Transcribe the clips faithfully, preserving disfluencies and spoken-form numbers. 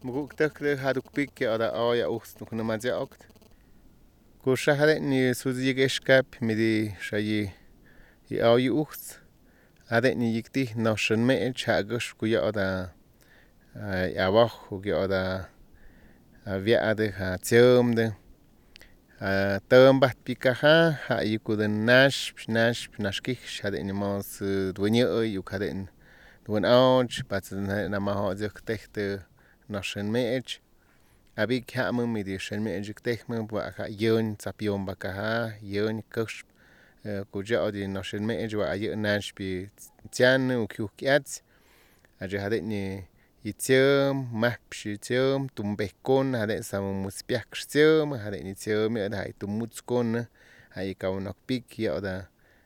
muguktak de hadukpik ke ada aya uxt nukuna mazia okt. Kusha hade ni suzi geskap midi shayi i ayi uxt. Hade ni yikti noshen me chagush kuya ada abajo ke ada via ade ha tiomde. Tămbat picaja ha yikuden nash nash nashkich hade ni mos dueño yuk hade duen ouch pat na ma ho zektechte nashen mech abik hamu mi di shen mech techtme wa ha yon tapion bakaha yon kush kuja odi nashen mech wa ayo nash bi tian u kyukiat aje hade ni itium mapshi tium tumbekon hade samu muspiak tium hade ni tium ada hay tumutskon hay kaunok pik ya oda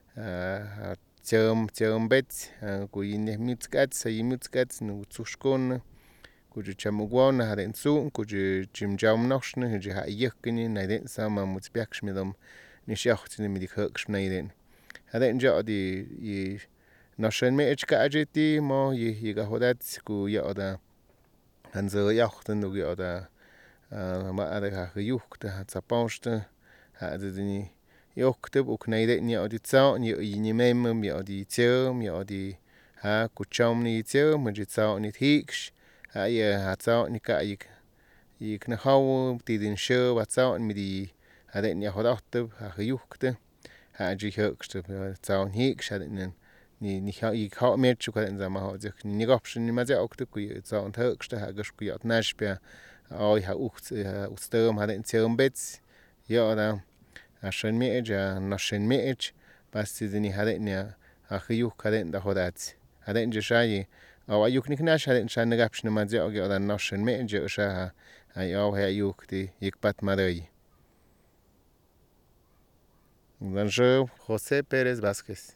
tium tium bet ku yine mitskat say mitskat nu tsushkon ku chamugwan hade tsu ku chimjam noshne je hay yekni nade sama muspiak shmidom ni shacht ni mi khok shnaiden hade nja odi nashen me echka ajeti mo yiga hodat ku ya oda hanzo yachten du ya oda ma ada ha yuchte hat zaposte ha de yokte bu kneide ni odi tsa ni ni mem mi odi tse mi odi ha ku chom ni tse mo ji tsa ni hiksh ha ya ha tsa ni ka ik ik na haw ti din sho wa tsa mi di hade ni hodatte ha yukte ha ji hokste tsa hiksh hade ni ni ni ha ik ha mer chu kan za ma ha ze ni gopsh ni ma ze okte ku za und höchste ha gesch ku ja nashpe oi ha ucht ustem ha den zum bets ja da a schön me ja na schön me ech pas ti ni ha den ja ha khu ka den da hodat ha den je shai a yuk nik nash ha den shan gapsh ni ma ze og ja na schön me je sha ha ai au ha yuk ti ik pat ma dei Bonjour, José Pérez Vázquez.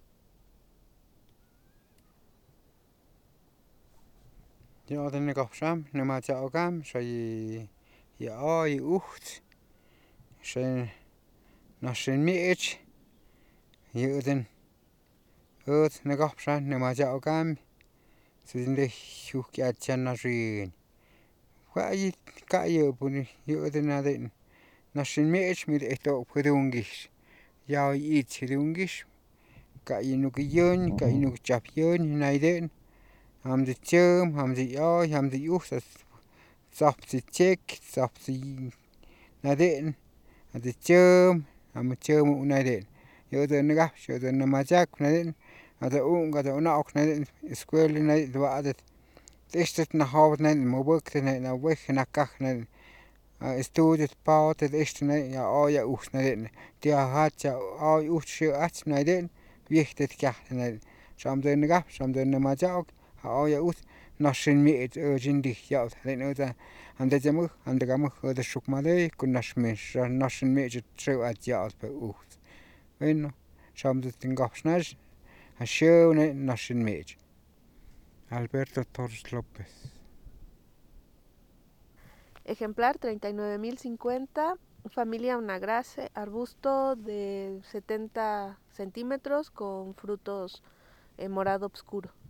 Ja, den gapsham, ne ma ja ogam, shay ya ay ucht, shay nashen miich, yuden ut ne gapsham, ne ma ja ogam, sin de huk ya channa rin. Wa yi ka yo bun yuden na den nashen miich mit eto pudungis. Ya yi chidungis, ka inuk yon, ka inuk chap yon, naiden. Ham de chum, ham de ay, ham de ucht, zap de check, zap de naden, de chum, ham chum naden. Yo de nega, yo de namajak naden, ada unga de una ok naden, eskwel naden de wadet. Testet na haut naden, mo buk naden, na weg na kach naden. Studiet paut de est naden, ja ay ucht naden. Dia hat ja ay ucht scho at naden, wichtet kach naden. Sham de nega, sham de namajak. Aya ut nashin mi et urgindi ya den uta and de jamu and de gamu de shukmale kun nashmish nashin mi et true at ya pe ut wenn sham de tingapsnash a show nashin mi Alberto Torres López. Ejemplar treinta y nueve mil cincuenta, familia Onagrace, arbusto de setenta centímetros con frutos eh, morado oscuro.